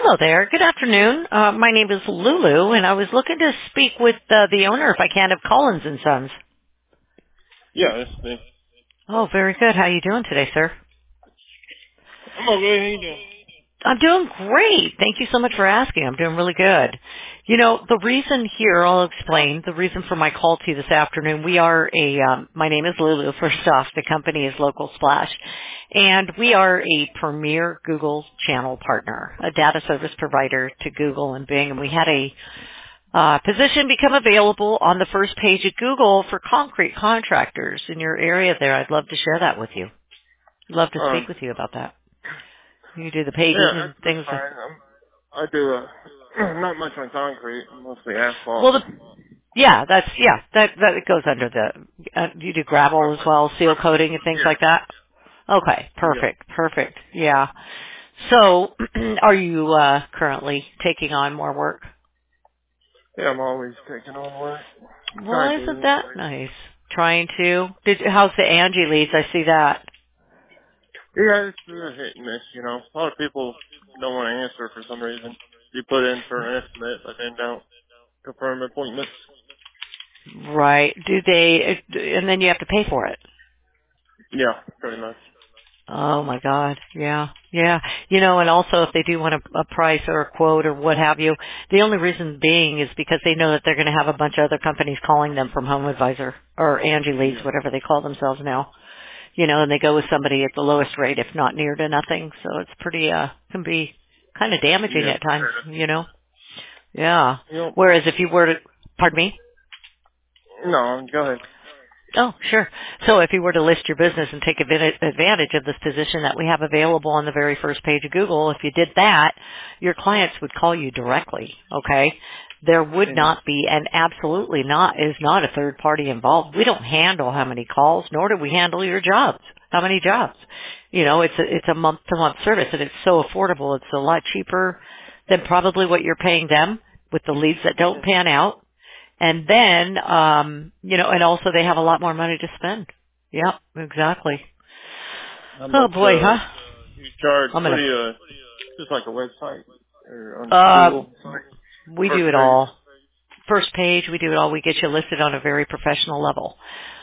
Hello there. Good afternoon. My name is Lulu, and I was looking to speak with the owner, if I can, of Collins and Sons. Yeah, that's me. Oh, very good. How are you doing today, sir? I'm okay. How you doing? I'm doing great. Thank you so much for asking. I'm doing really good. You know, the reason here, I'll explain, the reason for my call to you this afternoon, we are my name is Lulu, first off. The company is Local Splash. And we are a premier Google channel partner, a data service provider to Google and Bing. And we had a position become available on the first page of Google for concrete contractors in your area there. I'd love to share that with you. I'd love to speak with you about that. You do the Yeah, paving that's, and that's things. fine. I do not much on concrete, mostly asphalt. Well, that goes under the. You do gravel as well, seal coating and things like Yeah, that. Okay, yeah, perfect. Yeah. So, are you currently taking on more work? yeah. I'm always taking on work. Well, Trying to, isn't that anyway. nice? Trying to. How's the Angie leads? I see that. Yeah, it's a hit and miss. You know, a lot of people don't want to answer for some reason. You put in for an estimate, but then don't confirm appointments. Right. Do they? And then you have to pay for it. Yeah, pretty much. Oh my God. Yeah. Yeah. You know, and also if they do want a price or a quote or what have you, the only reason being is because they know that they're going to have a bunch of other companies calling them from Home Advisor or Angie Leads, Yeah, whatever they call themselves now. You know, and they go with somebody at the lowest rate, if not near to nothing. So it's pretty, can be kind of damaging yeah, at times, frustrated. you know? Yeah. Yep. Whereas if you were to, pardon me? No, go ahead. Oh, sure. So if you were to list your business and take advantage of this position that we have available on the very first page of Google, if you did that, your clients would call you directly, okay? There would Mhm. not be, and absolutely not, is not a third party involved. We don't handle how many calls, nor do we handle your jobs. How many jobs? You know, it's a month to month service and it's so affordable. It's a lot cheaper than probably what you're paying them with the leads that don't pan out. And then, you know, and also they have a lot more money to spend. Yep, exactly. How Oh much boy, huh? you charge? I'm What do gonna, you just like a website or on uh, Google site? we do First it page. all. First page, we do it all. We get you listed on a very professional level.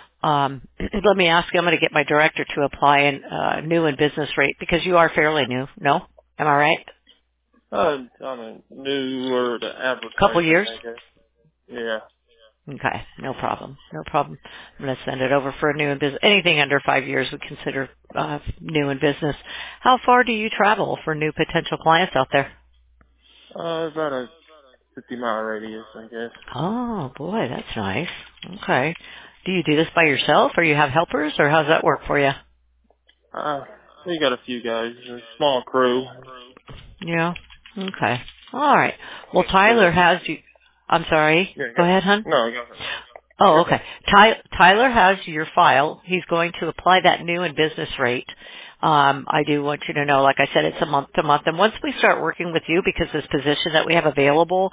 Let me ask you, I'm gonna get my director to apply a new and business rate because you are fairly new. No? Am I right? On a newer to Couple advertising, years? I guess. Yeah. Okay, no problem. No problem. I'm going to send it over for a new and business. Anything under 5 years we consider new in business. How far do you travel for new potential clients out there? About a 50-mile radius, I guess. Oh, boy, that's nice. Okay. Do you do this by yourself or you have helpers or how's that work for you? We got a few guys, a small crew. Yeah. Okay. All right. Well, Just, Tyler has you. I'm sorry. yeah, Go go. ahead, hon. No, go ahead. Oh, You're okay. fine. Tyler has your file. He's going to apply that new and business rate. I do want you to know, like I said, it's a month to month. And once we start working with you, because this position that we have available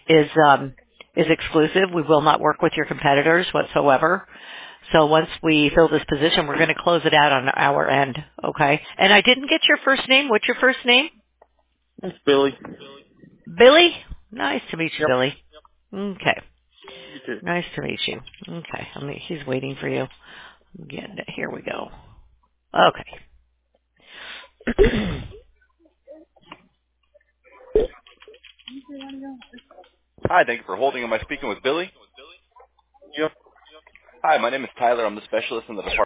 is exclusive, we will not work with your competitors whatsoever. So once we fill this position, we're going to close it out on our end. Okay. And I didn't get your first name. What's your first name? It's Billy. Billy? Nice to meet you, Yep. Billy. Okay. You too. Nice to meet you. Okay. He's waiting for you. Getting it. Here we go. Okay. Hi, thank you for holding. Am I speaking with Billy? Yep. Hi, my name is Tyler. I'm the specialist in the department.